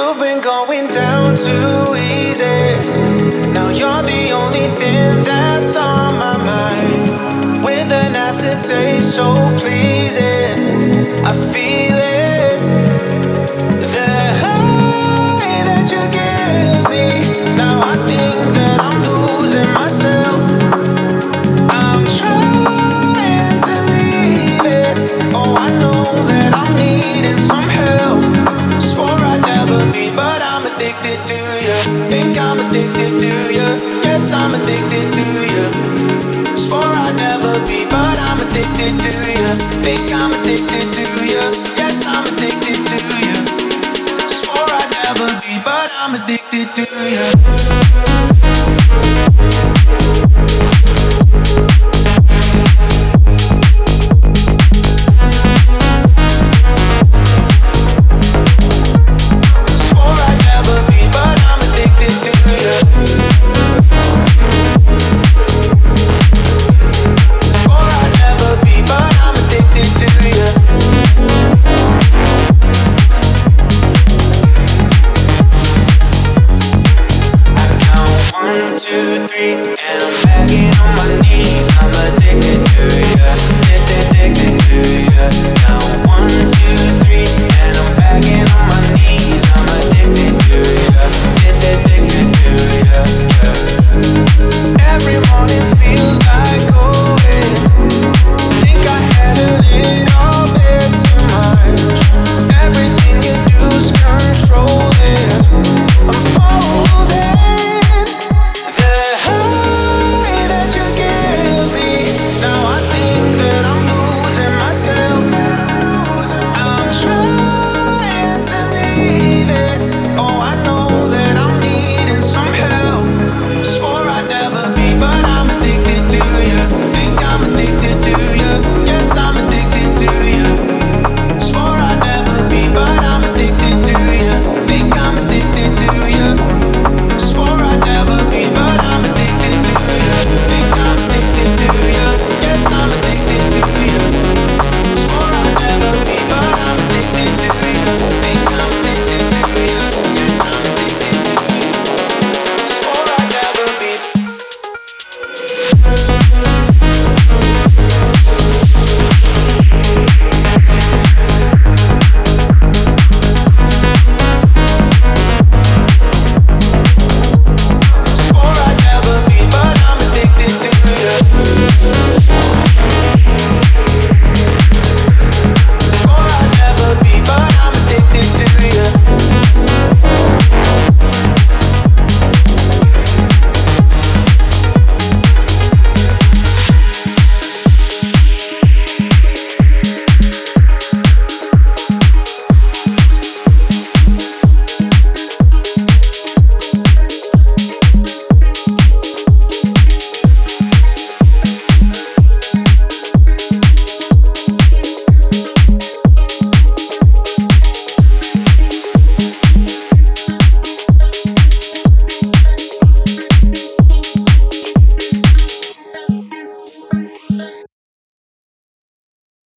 You've been going down too easy. Now you're the only thing that's on my mind. With an aftertaste so pleasing, I feel it. The high that you give me. Now I think that I'm losing myself. I'm trying to leave it. Oh, I know that I'm needing some help. Swore I'd never be, but I'm addicted to you. Think I'm addicted to you. Yes, I'm addicted to you. Swore I'd never be, but I'm addicted to you. Think I'm addicted to you. Yes, I'm addicted to you. Swore I'd never be, but I'm addicted to you.